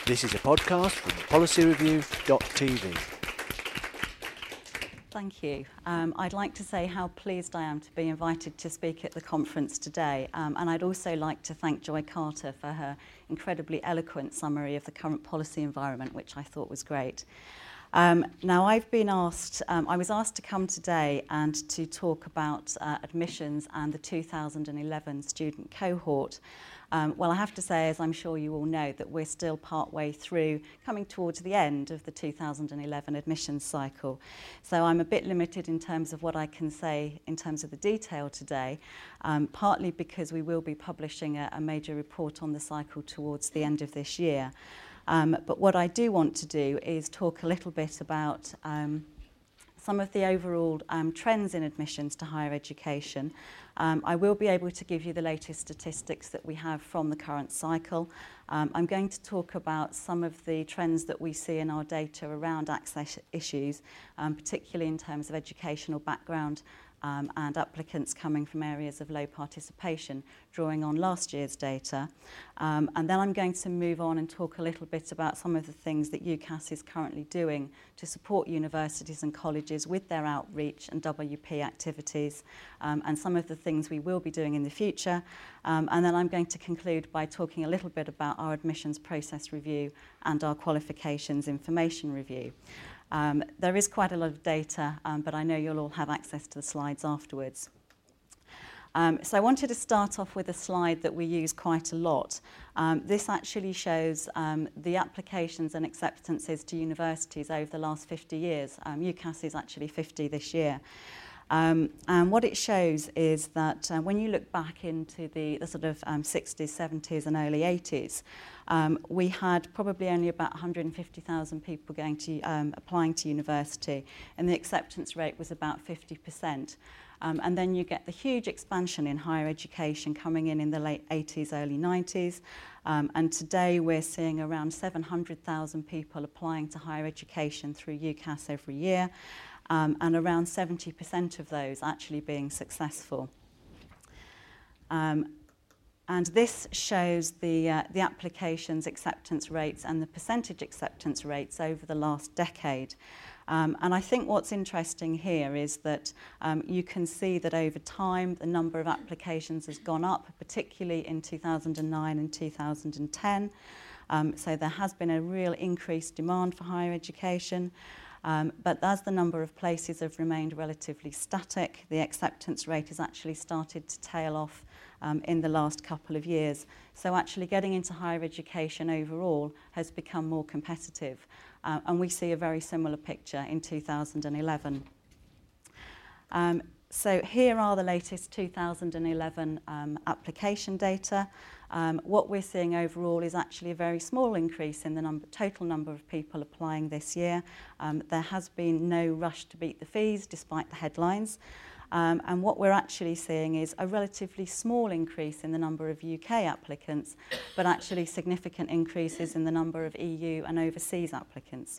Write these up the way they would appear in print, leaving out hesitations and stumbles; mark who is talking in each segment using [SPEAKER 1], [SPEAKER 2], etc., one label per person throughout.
[SPEAKER 1] This is a podcast from policyreview.tv.
[SPEAKER 2] Thank you. I'd like to say how pleased I am to be invited to speak at the conference today, and I'd also like to thank Joy Carter for her incredibly eloquent summary of the current policy environment, which I thought was great. Now, I was asked to come today and to talk about admissions and the 2011 student cohort. Well, I have to say, as I'm sure you all know, that we're still partway through, coming towards the end of the 2011 admissions cycle. So I'm a bit limited in terms of what I can say in terms of the detail today, partly because we will be publishing a major report on the cycle towards the end of this year. But what I do want to do is talk a little bit about some of the overall trends in admissions to higher education. I will be able to give you the latest statistics that we have from the current cycle. I'm going to talk about some of the trends that we see in our data around access issues, particularly in terms of educational background and applicants coming from areas of low participation, drawing on last year's data. And then I'm going to move on and talk a little bit about some of the things that UCAS is currently doing to support universities and colleges with their outreach and WP activities, and some of the things we will be doing in the future. And then I'm going to conclude by talking a little bit about our admissions process review and our qualifications information review. There is quite a lot of data, but I know you'll all have access to the slides afterwards. So I wanted to start off with a slide that we use quite a lot. This actually shows the applications and acceptances to universities over the last 50 years. UCAS is actually 50 this year. And what it shows is that when you look back into the sort of 60s, 70s and early 80s, we had probably only about 150,000 people going to applying to university, and the acceptance rate was about 50%. And then you get the huge expansion in higher education coming in the late 80s, early 90s. And today we're seeing around 700,000 people applying to higher education through UCAS every year. And around 70% of those actually being successful. And this shows the applications acceptance rates and the percentage acceptance rates over the last decade. And I think what's interesting here is that you can see that over time the number of applications has gone up, particularly in 2009 and 2010. So there has been a real increased demand for higher education. But as the number of places have remained relatively static, the acceptance rate has actually started to tail off in the last couple of years. So actually getting into higher education overall has become more competitive. And we see a very similar picture in 2011. So here are the latest 2011 application data. What we're seeing overall is actually a very small increase in the total number of people applying this year. There has been no rush to beat the fees despite the headlines. And what we're actually seeing is a relatively small increase in the number of UK applicants, but actually significant increases in the number of EU and overseas applicants.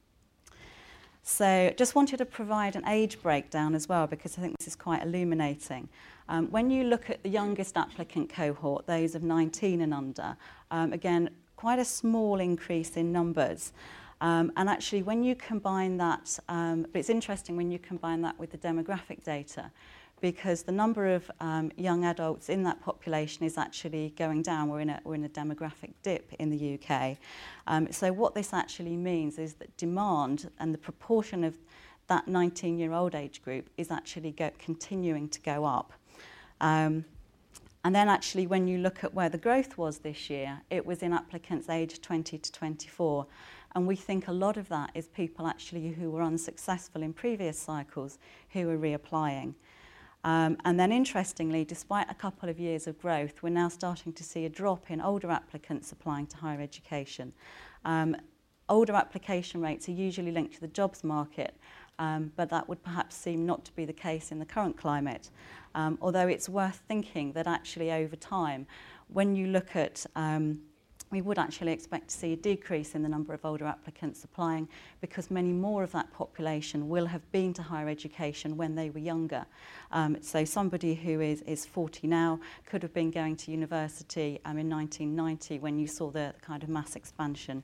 [SPEAKER 2] So just wanted to provide an age breakdown as well, because I think this is quite illuminating. When you look at the youngest applicant cohort, those of 19 and under, again, quite a small increase in numbers. And actually, when you combine that, but it's interesting when you combine that with the demographic data, because the number of young adults in that population is actually going down. We're in a demographic dip in the UK. So what this actually means is that demand and the proportion of that 19-year-old age group is actually continuing to go up. And then actually when you look at where the growth was this year, it was in applicants aged 20 to 24. And we think a lot of that is people actually who were unsuccessful in previous cycles who are reapplying. And then interestingly, despite a couple of years of growth, we're now starting to see a drop in older applicants applying to higher education. Older application rates are usually linked to the jobs market, but that would perhaps seem not to be the case in the current climate. Although it's worth thinking that actually over time, when you look at we would actually expect to see a decrease in the number of older applicants applying, because many more of that population will have been to higher education when they were younger. So somebody who is 40 now could have been going to university in 1990 when you saw the kind of mass expansion.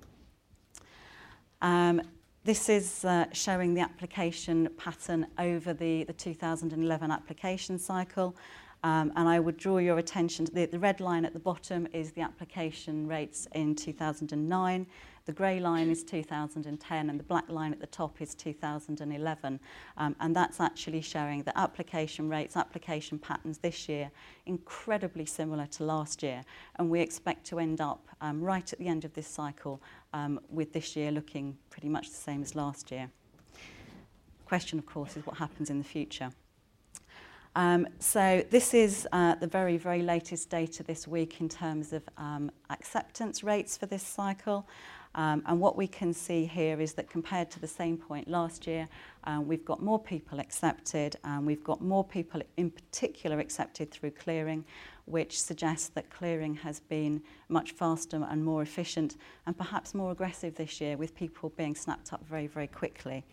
[SPEAKER 2] This is showing the application pattern over the 2011 application cycle. And I would draw your attention to the red line at the bottom is the application rates in 2009, the grey line is 2010, and the black line at the top is 2011. And that's actually showing the application rates, application patterns this year, incredibly similar to last year. And we expect to end up right at the end of this cycle with this year looking pretty much the same as last year. The question, of course, is what happens in the future. So this is the very, very latest data this week in terms of acceptance rates for this cycle. And what we can see here is that compared to the same point last year, we've got more people accepted, and we've got more people in particular accepted through clearing, which suggests that clearing has been much faster and more efficient and perhaps more aggressive this year, with people being snapped up very, very quickly.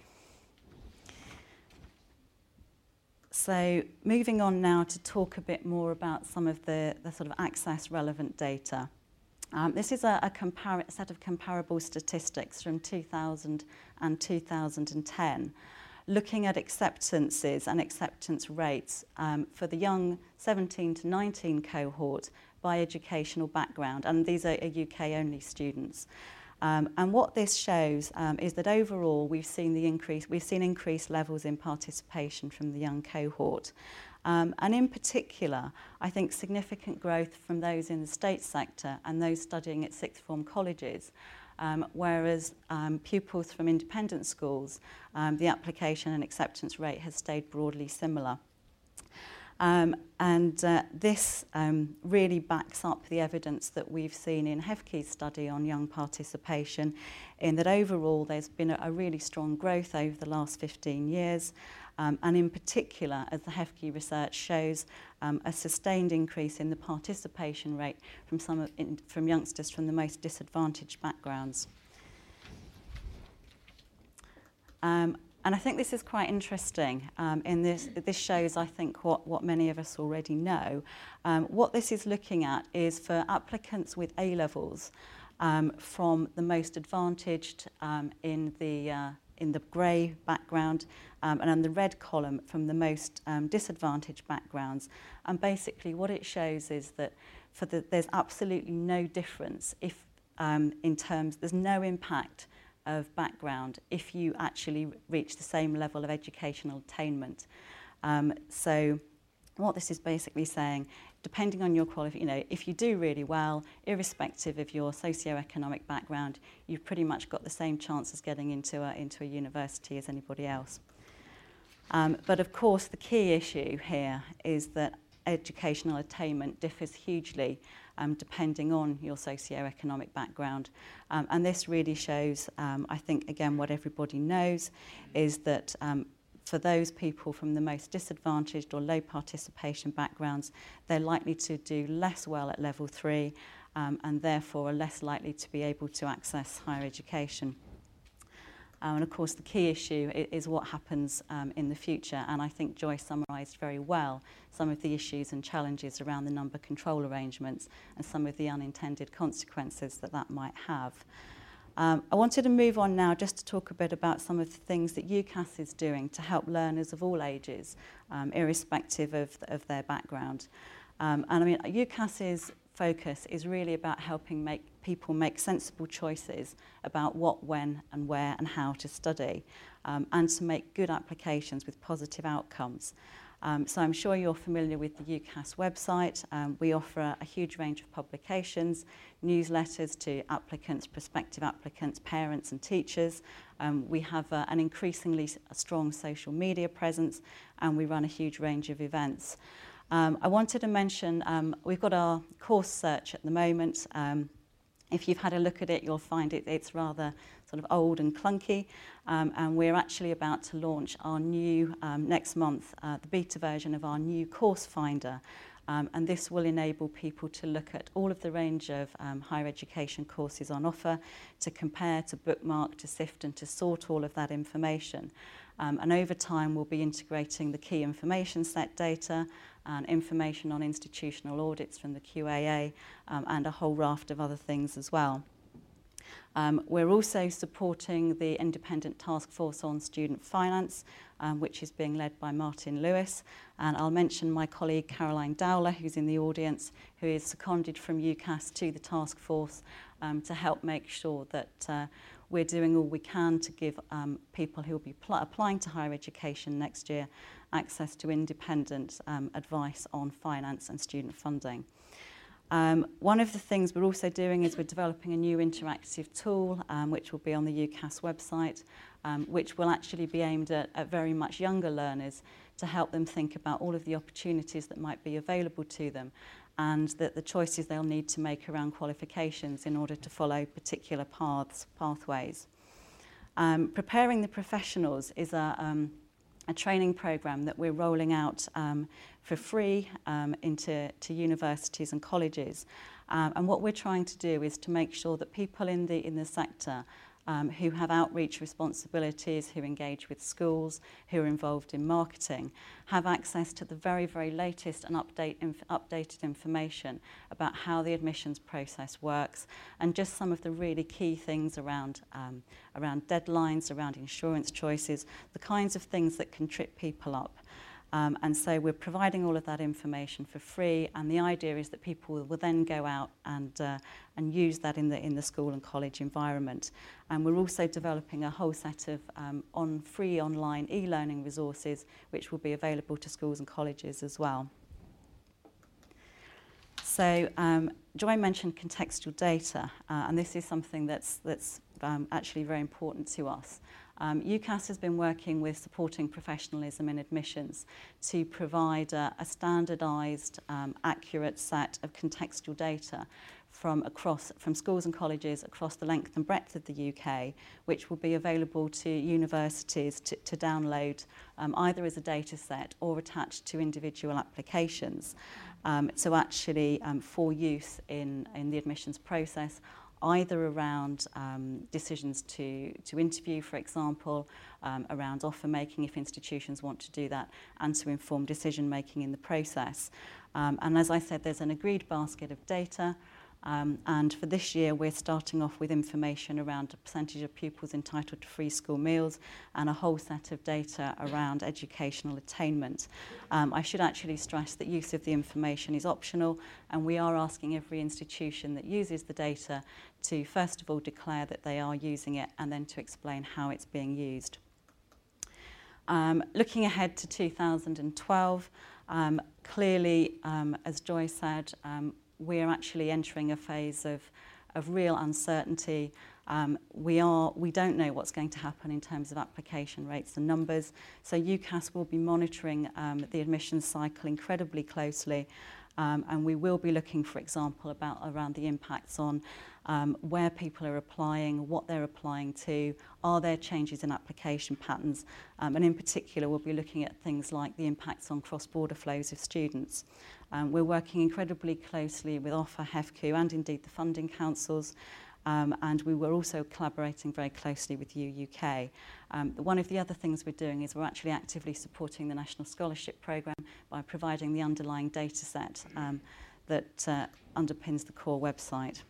[SPEAKER 2] So moving on now to talk a bit more about some of the sort of access relevant data. This is a set of comparable statistics from 2000 and 2010, looking at acceptances and acceptance rates for the young 17 to 19 cohort by educational background, and these are UK-only students. And what this shows is that overall we've seen increased levels in participation from the young cohort. And in particular, I think significant growth from those in the state sector and those studying at sixth form colleges, whereas pupils from independent schools, the application and acceptance rate has stayed broadly similar. This really backs up the evidence that we've seen in HEVKI's study on young participation, in that overall there's been a really strong growth over the last 15 years, and in particular, as the HEVKI research shows, a sustained increase in the participation rate from youngsters from the most disadvantaged backgrounds. And I think this is quite interesting. This shows, I think, what many of us already know. What this is looking at is for applicants with A-levels from the most advantaged in the grey background, and on the red column from the most disadvantaged backgrounds. And basically what it shows is that there's absolutely no difference if there's no impact of background if you actually reach the same level of educational attainment. So what this is basically saying, depending on your qualification, if you do really well, irrespective of your socio-economic background, you've pretty much got the same chance as getting into a university as anybody else. But of course, the key issue here is that educational attainment differs hugely depending on your socio-economic background. And this really shows, I think, again, what everybody knows is that for those people from the most disadvantaged or low participation backgrounds, they're likely to do less well at level 3 and therefore are less likely to be able to access higher education. And of course, the key issue is what happens in the future. And I think Joy summarised very well some of the issues and challenges around the number control arrangements and some of the unintended consequences that might have. I wanted to move on now just to talk a bit about some of the things that UCAS is doing to help learners of all ages, irrespective of their background. And I mean, UCAS's focus is really about helping people make sensible choices about what, when and where and how to study, and to make good applications with positive outcomes. So I'm sure you're familiar with the UCAS website. We offer a huge range of publications, newsletters to applicants, prospective applicants, parents and teachers. We have an increasingly strong social media presence, and we run a huge range of events. I wanted to mention, we've got our course search at the moment. If you've had a look at it, you'll find it's rather sort of old and clunky, and we're actually about to launch our new, next month, the beta version of our new course finder, And this will enable people to look at all of the range of higher education courses on offer, to compare, to bookmark, to sift and to sort all of that information. And over time we'll be integrating the key information set data and information on institutional audits from the QAA and a whole raft of other things as well. We're also supporting the Independent Task Force on Student Finance, which is being led by Martin Lewis. And I'll mention my colleague Caroline Dowler, who's in the audience, who is seconded from UCAS to the task force to help make sure that we're doing all we can to give people who will be applying to higher education next year access to independent advice on finance and student funding. One of the things we're also doing is we're developing a new interactive tool which will be on the UCAS website, which will actually be aimed at very much younger learners to help them think about all of the opportunities that might be available to them and the choices they'll need to make around qualifications in order to follow particular pathways. Preparing the Professionals is a training program that we're rolling out for free into universities and colleges. And what we're trying to do is to make sure that people in the sector who have outreach responsibilities, who engage with schools, who are involved in marketing, have access to the very, very latest and updated information about how the admissions process works and just some of the really key things around deadlines, around insurance choices, the kinds of things that can trip people up. And so we're providing all of that information for free, and the idea is that people will then go out and use that in the school and college environment. And we're also developing a whole set of free online e-learning resources which will be available to schools and colleges as well. So Joy mentioned contextual data, and this is something that's actually very important to us. UCAS has been working with Supporting Professionalism in Admissions to provide a standardised, accurate set of contextual data from schools and colleges across the length and breadth of the UK, which will be available to universities to download either as a data set or attached to individual applications. So actually for use in the admissions process, either around decisions to interview, for example, around offer making if institutions want to do that, and to inform decision making in the process. And as I said, there's an agreed basket of data. And for this year, we're starting off with information around the percentage of pupils entitled to free school meals and a whole set of data around educational attainment. I should actually stress that use of the information is optional, and we are asking every institution that uses the data to first of all declare that they are using it and then to explain how it's being used. Looking ahead to 2012, clearly, as Joy said, we're actually entering a phase of real uncertainty. We don't know what's going to happen in terms of application rates and numbers. So UCAS will be monitoring the admissions cycle incredibly closely. And we will be looking, for example, around the impacts on where people are applying, what they're applying to, are there changes in application patterns, and in particular we'll be looking at things like the impacts on cross-border flows of students. We're working incredibly closely with Offer, HEFCU and indeed the funding councils, and we were also collaborating very closely with UK. One of the other things we're doing is we're actually actively supporting the National Scholarship Programme by providing the underlying data set that underpins the core website.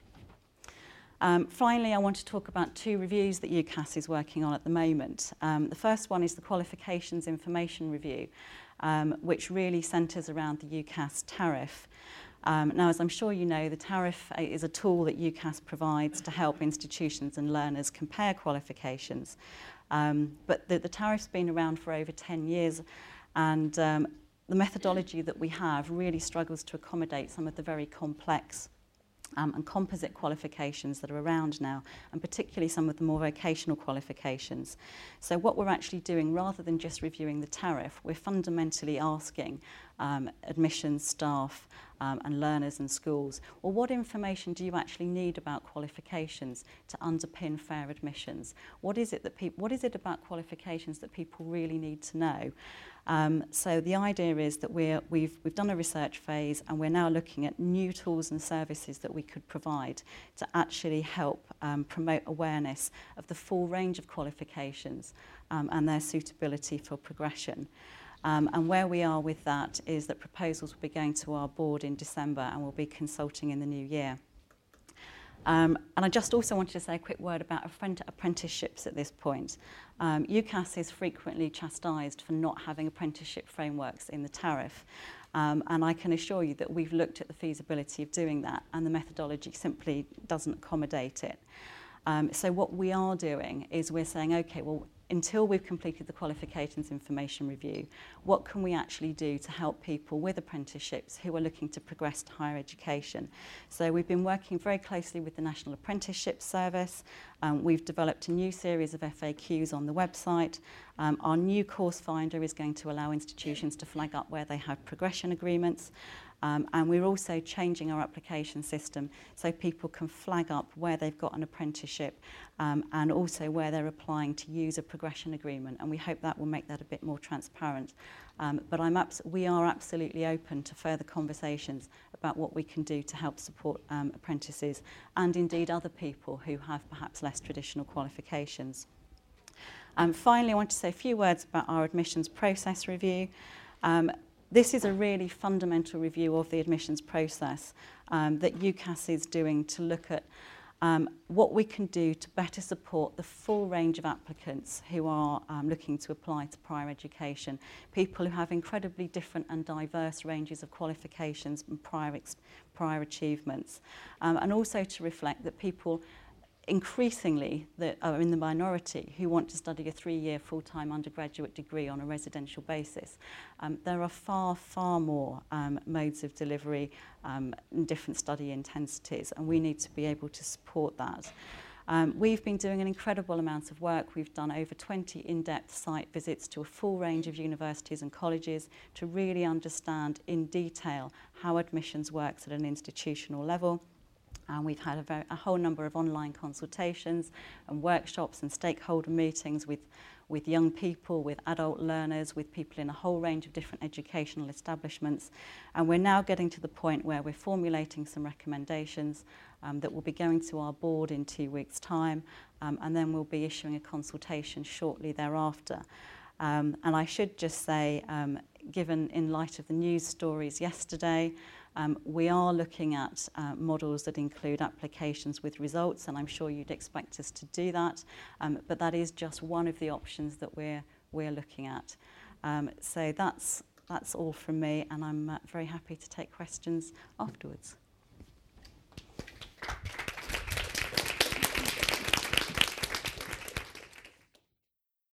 [SPEAKER 2] Finally, I want to talk about two reviews that UCAS is working on at the moment. The first one is the Qualifications Information Review, which really centres around the UCAS tariff. Now, as I'm sure you know, the tariff is a tool that UCAS provides to help institutions and learners compare qualifications. But the tariff's been around for over 10 years, and the methodology that we have really struggles to accommodate some of the very complex and composite qualifications that are around now, and particularly some of the more vocational qualifications. So what we're actually doing, rather than just reviewing the tariff, we're fundamentally asking admissions staff and learners and schools. Well, what information do you actually need about qualifications to underpin fair admissions? What is it about qualifications that people really need to know? So the idea is that we've done a research phase, and we're now looking at new tools and services that we could provide to actually help promote awareness of the full range of qualifications and their suitability for progression. And where we are with that is that proposals will be going to our board in December, and we'll be consulting in the new year. And I just also wanted to say a quick word about apprenticeships at this point. UCAS is frequently chastised for not having apprenticeship frameworks in the tariff. And I can assure you that we've looked at the feasibility of doing that, and the methodology simply doesn't accommodate it. So what we are doing is we're saying, okay, well, until we've completed the qualifications information review, what can we actually do to help people with apprenticeships who are looking to progress to higher education? So we've been working very closely with the National Apprenticeship Service. We've developed a new series of FAQs on the website. Our new course finder is going to allow institutions to flag up where they have progression agreements. And we're also changing our application system so people can flag up where they've got an apprenticeship and also where they're applying to use a progression agreement. And we hope that will make that a bit more transparent. But we are absolutely open to further conversations about what we can do to help support apprentices and indeed other people who have perhaps less traditional qualifications. Finally, I want to say a few words about our admissions process review. This is a really fundamental review of the admissions process that UCAS is doing to look at what we can do to better support the full range of applicants who are looking to apply to higher education, people who have incredibly different and diverse ranges of qualifications and prior achievements, and also to reflect that people increasingly that are in the minority who want to study a 3-year full-time undergraduate degree on a residential basis. There are far more modes of delivery and different study intensities, and we need to be able to support that. We've been doing an incredible amount of work. We've done over 20 in-depth site visits to a full range of universities and colleges to really understand in detail how admissions works at an institutional level. And we've had a whole number of online consultations and workshops and stakeholder meetings with young people, with adult learners, with people in a whole range of different educational establishments. And we're now getting to the point where we're formulating some recommendations that will be going to our board in 2 weeks' time, and then we'll be issuing a consultation shortly thereafter. And I should just say, given in light of the news stories yesterday, we are looking at models that include applications with results, and I'm sure you'd expect us to do that, but that is just one of the options that we're looking at. So that's all from me, and I'm very happy to take questions afterwards.